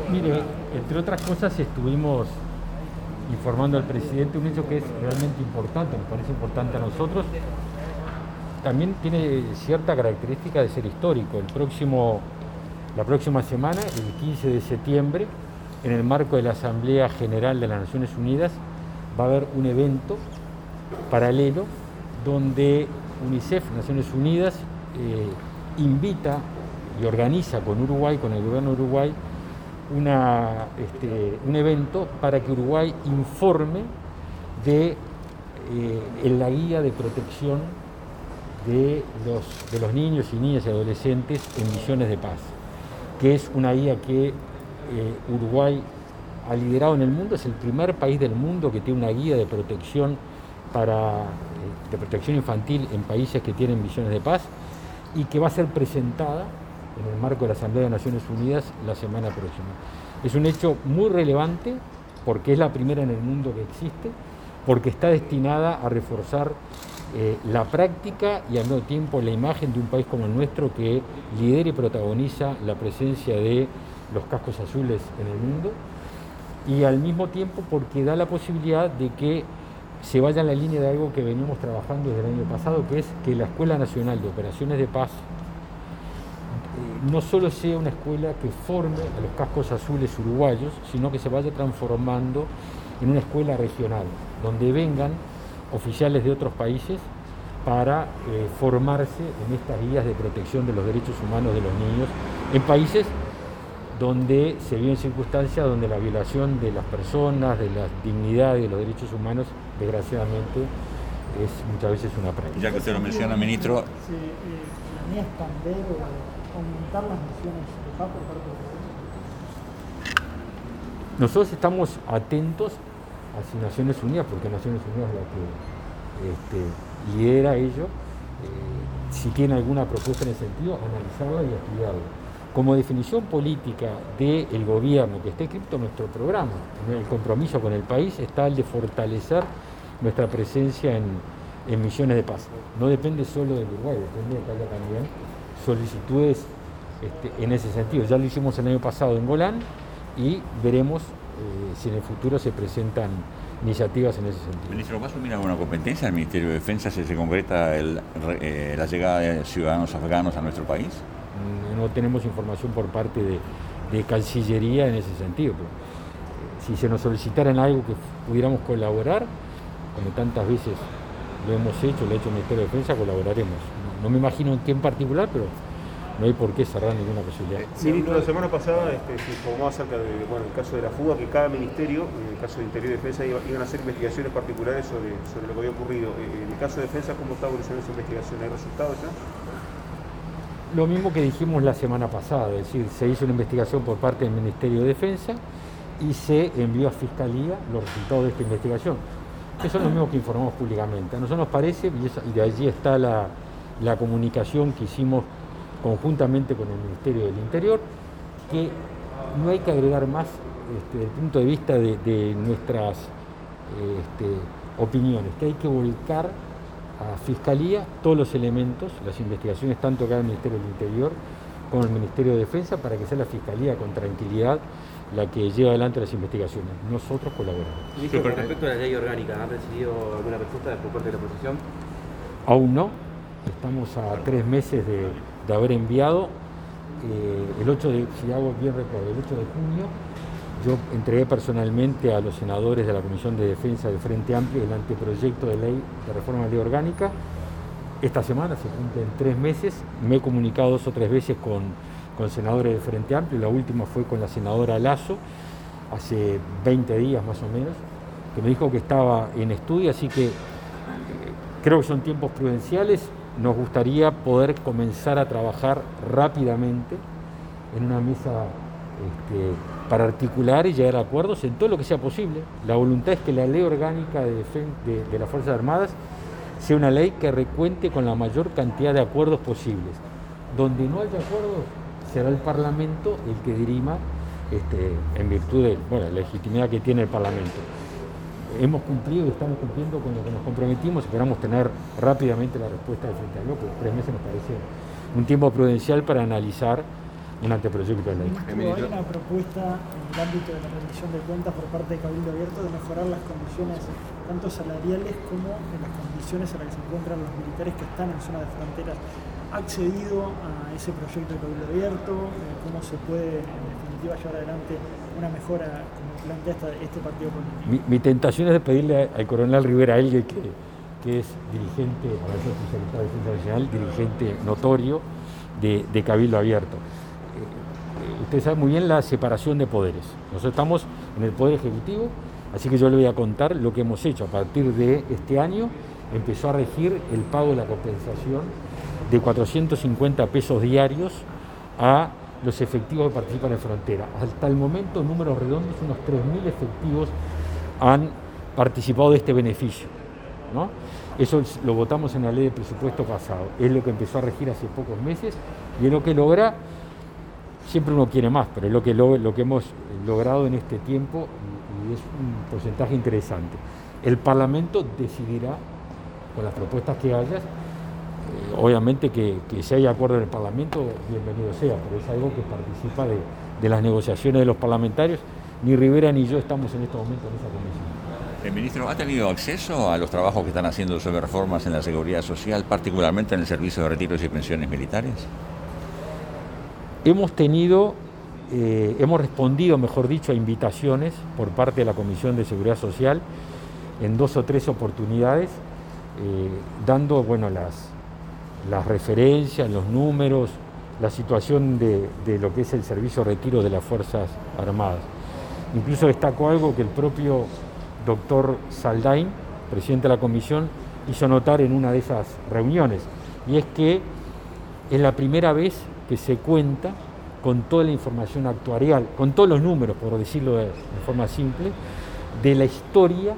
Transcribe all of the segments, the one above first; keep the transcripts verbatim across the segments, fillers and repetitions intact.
Mire, entre otras cosas estuvimos informando al presidente un hecho que es realmente importante, nos parece importante a nosotros. También tiene cierta característica de ser histórico. El próximo, la próxima semana, el quince de septiembre, en el marco de la Asamblea General de las Naciones Unidas, va a haber un evento paralelo donde UNICEF, Naciones Unidas, eh, invita y organiza con Uruguay, con el gobierno de Uruguay, una, este, un evento para que Uruguay informe de eh, la guía de protección de los, de los niños y niñas y adolescentes en misiones de paz, que es una guía que eh, Uruguay ha liderado en el mundo. Es el primer país del mundo que tiene una guía de protección para, de protección infantil en países que tienen misiones de paz, y que va a ser presentada en el marco de la Asamblea de Naciones Unidas la semana próxima. Es un hecho muy relevante porque es la primera en el mundo que existe, porque está destinada a reforzar eh, la práctica y al mismo tiempo la imagen de un país como el nuestro, que lidera y protagoniza la presencia de los cascos azules en el mundo, y al mismo tiempo porque da la posibilidad de que se vaya en la línea de algo que venimos trabajando desde el año pasado, que es que la Escuela Nacional de Operaciones de Paz eh, no solo sea una escuela que forme a los cascos azules uruguayos, sino que se vaya transformando en una escuela regional, donde vengan oficiales de otros países para eh, formarse en estas guías de protección de los derechos humanos de los niños, en países donde se viven circunstancias donde la violación de las personas, de la dignidad y de los derechos humanos, desgraciadamente, es muchas veces una práctica. Ya que usted lo menciona, ministro. ¿Se eh, planea extender o aumentar las misiones de paz por parte de Nosotros estamos atentos hacia Naciones Unidas, porque Naciones Unidas es la que este, lidera ello. Eh, si tiene alguna propuesta en ese sentido, analizarla y estudiarla. Como definición política del gobierno que está escrito en nuestro programa, en el compromiso con el país, está el de fortalecer nuestra presencia en, en misiones de paz. No depende solo del Uruguay, depende de que haya también solicitudes este, en ese sentido. Ya lo hicimos el año pasado en Golán y veremos eh, si en el futuro se presentan iniciativas en ese sentido. Ministro, ¿va a asumir alguna competencia del Ministerio de Defensa si se concreta el, eh, la llegada de ciudadanos afganos a nuestro país? No tenemos información por parte de, de Cancillería en ese sentido. Pero, eh, si se nos solicitara en algo que pudiéramos colaborar, como tantas veces lo hemos hecho, lo ha hecho el Ministerio de Defensa, colaboraremos. No, no me imagino en qué en particular, pero no hay por qué cerrar ninguna posibilidad. Eh, Ministro, la semana pasada este, se informó acerca del bueno, el caso de la fuga, que cada ministerio, en el caso de Interior y Defensa, iba, iban a hacer investigaciones particulares sobre, sobre lo que había ocurrido. Eh, en el caso de Defensa, ¿cómo está evolucionando esa investigación? ¿Hay resultados ya? Lo mismo que dijimos la semana pasada, es decir, se hizo una investigación por parte del Ministerio de Defensa y se envió a Fiscalía los resultados de esta investigación. Eso es lo mismo que informamos públicamente. A nosotros nos parece, y, esa, y de allí está la, la comunicación que hicimos conjuntamente con el Ministerio del Interior, que no hay que agregar más este, desde el punto de vista de, de nuestras eh, este, opiniones, que hay que volcar a Fiscalía todos los elementos, las investigaciones, tanto acá del Ministerio del Interior como el Ministerio de Defensa, para que sea la Fiscalía con tranquilidad la que lleva adelante las investigaciones. Nosotros colaboramos. Sí, con respecto a la ley orgánica, ¿han recibido alguna respuesta por parte de la oposición? Aún no, estamos a tres meses de, de haber enviado. Eh, el ocho de, si hago bien recuerdo, el ocho de junio, yo entregué personalmente a los senadores de la Comisión de Defensa del Frente Amplio el anteproyecto de ley de reforma de la ley orgánica. Esta semana se cumplen tres meses, me he comunicado dos o tres veces con, con senadores del Frente Amplio, la última fue con la senadora Lazo, hace veinte días más o menos, que me dijo que estaba en estudio, así que eh, creo que son tiempos prudenciales. Nos gustaría poder comenzar a trabajar rápidamente en una mesa este, para articular y llegar a acuerdos en todo lo que sea posible. La voluntad es que la ley orgánica de, de, de las Fuerzas Armadas sea una ley que recuente con la mayor cantidad de acuerdos posibles. Donde no haya acuerdos, será el Parlamento el que dirima este, en virtud de bueno, la legitimidad que tiene el Parlamento. Hemos cumplido y estamos cumpliendo con lo que nos comprometimos. Esperamos tener rápidamente la respuesta del Frente Amplio, porque tres meses nos parece un tiempo prudencial para analizar un anteproyecto de ley. Hay una propuesta en el ámbito de la rendición de cuentas por parte de Cabildo Abierto de mejorar las condiciones tanto salariales como en las condiciones en las que se encuentran los militares que están en zona de fronteras. ¿Ha accedido a ese proyecto de Cabildo Abierto? ¿Cómo se puede en definitiva llevar adelante una mejora como plantea esta, este partido político? Mi, mi tentación es de pedirle al coronel Rivera Elgue, que, que es dirigente, ahora yo soy secretario de Defensa Nacional, dirigente notorio de, de Cabildo Abierto. Eh, usted sabe muy bien la separación de poderes. Nosotros estamos en el Poder Ejecutivo, así que yo le voy a contar lo que hemos hecho. A partir de este año empezó a regir el pago de la compensación de cuatrocientos cincuenta pesos diarios a los efectivos que participan en frontera. Hasta el momento, números redondos, unos tres mil efectivos han participado de este beneficio, ¿no? Eso lo votamos en la ley de presupuesto pasado. Es lo que empezó a regir hace pocos meses y es lo que logra, siempre uno quiere más, pero es lo que, lo, lo que hemos logrado en este tiempo y, y es un porcentaje interesante. El Parlamento decidirá, con las propuestas que haya, obviamente que, que si hay acuerdo en el Parlamento, bienvenido sea, pero es algo que participa de, de las negociaciones de los parlamentarios. Ni Rivera ni yo estamos en este momento en esa comisión. El ministro, ¿ha tenido acceso a los trabajos que están haciendo sobre reformas en la seguridad social, particularmente en el servicio de retiros y pensiones militares? Hemos tenido, eh, hemos respondido, mejor dicho, a invitaciones por parte de la Comisión de Seguridad Social en dos o tres oportunidades, eh, dando, bueno, las las referencias, los números, la situación de, de lo que es el servicio de retiro de las Fuerzas Armadas. Incluso destacó algo que el propio doctor Saldain, presidente de la comisión, hizo notar en una de esas reuniones, y es que es la primera vez que se cuenta con toda la información actuarial, con todos los números, por decirlo de, de forma simple, de la historia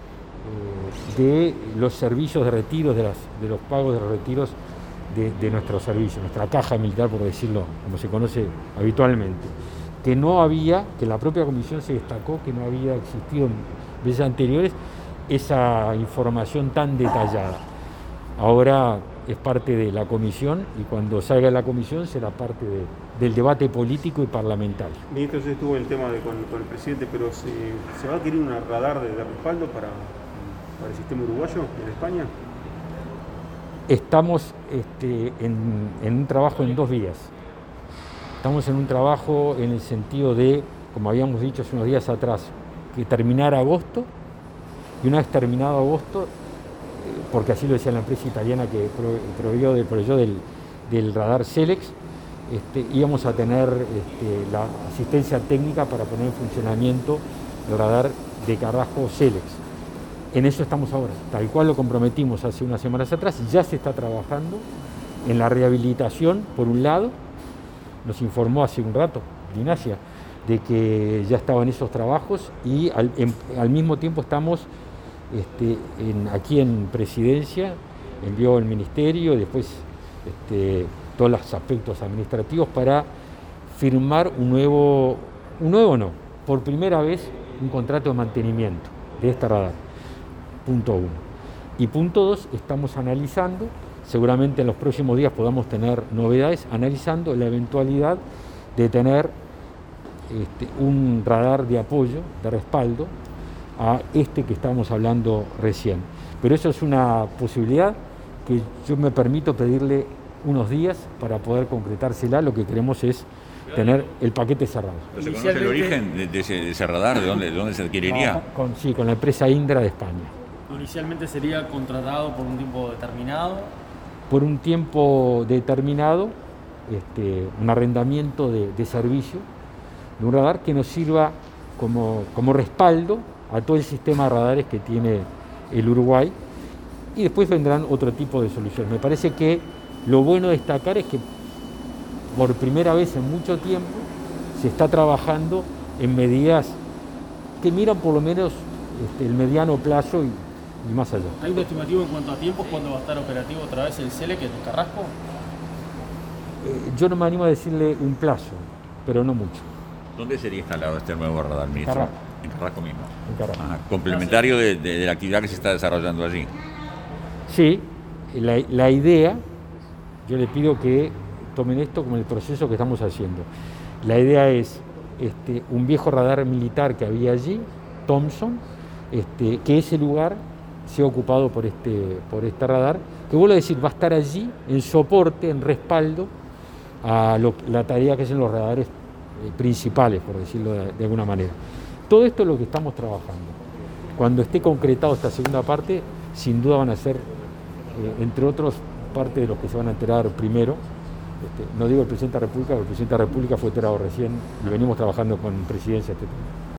eh, de los servicios de retiro, de, las, de los pagos de los retiros de, de nuestro servicio, nuestra caja militar, por decirlo como se conoce habitualmente, que no había, que la propia comisión se destacó que no había existido en veces anteriores esa información tan detallada. Ahora es parte de la comisión y cuando salga de la comisión será parte de, del debate político y parlamentario. Ministro, usted estuvo en el tema de, con, con el presidente, pero ¿se, ¿se va a adquirir un radar de, de respaldo para, para el sistema uruguayo en España? Estamos este, en, en un trabajo en dos vías. Estamos en un trabajo en el sentido de, como habíamos dicho hace unos días atrás, que terminara agosto, y una vez terminado agosto, porque así lo decía la empresa italiana que proveyó del, proveyó del, del radar Selex, este, íbamos a tener este, la asistencia técnica para poner en funcionamiento el radar de Carrasco Selex. En eso estamos ahora, tal cual lo comprometimos hace unas semanas atrás, ya se está trabajando en la rehabilitación, por un lado, nos informó hace un rato Ignacia de que ya estaban esos trabajos y al, en, al mismo tiempo estamos este, en, aquí en Presidencia, envió el Ministerio y después este, todos los aspectos administrativos para firmar un nuevo, un nuevo no, por primera vez un contrato de mantenimiento de este radar. Punto uno. Y punto dos, estamos analizando, seguramente en los próximos días podamos tener novedades, analizando la eventualidad de tener este, un radar de apoyo, de respaldo, a este que estábamos hablando recién. Pero eso es una posibilidad que yo me permito pedirle unos días para poder concretársela. Lo que queremos es tener el paquete cerrado. ¿Se conoce el origen de, de, ese, de ese radar? ¿De dónde, de dónde se adquiriría? No, con, sí, con la empresa Indra de España. Inicialmente sería contratado por un tiempo determinado. Por un tiempo determinado, este, un arrendamiento de, de servicio de un radar que nos sirva como, como respaldo a todo el sistema de radares que tiene el Uruguay, y después vendrán otro tipo de soluciones. Me parece que lo bueno de destacar es que por primera vez en mucho tiempo se está trabajando en medidas que miran por lo menos este, el mediano plazo y y más allá. ¿Hay un estimativo en cuanto a tiempos cuándo va a estar operativo otra vez el Selex en Carrasco? Eh, yo no me animo a decirle un plazo, pero no mucho. ¿Dónde sería instalado este nuevo radar, ministro? Carrasco. En Carrasco mismo. En Carrasco. Ajá, complementario de, de, de la actividad que se está desarrollando allí. Sí, la, la idea, yo le pido que tomen esto como el proceso que estamos haciendo. La idea es este, un viejo radar militar que había allí, Thompson, este, que ese lugar sea ocupado por este, por este radar, que vuelvo a decir, va a estar allí en soporte, en respaldo a lo, la tarea que hacen los radares eh, principales, por decirlo de, de alguna manera. Todo esto es lo que estamos trabajando. Cuando esté concretado esta segunda parte, sin duda van a ser, eh, entre otros, parte de los que se van a enterar primero. Este, no digo el presidente de la República, porque el presidente de la República fue enterado recién y venimos trabajando con presidencia este tema.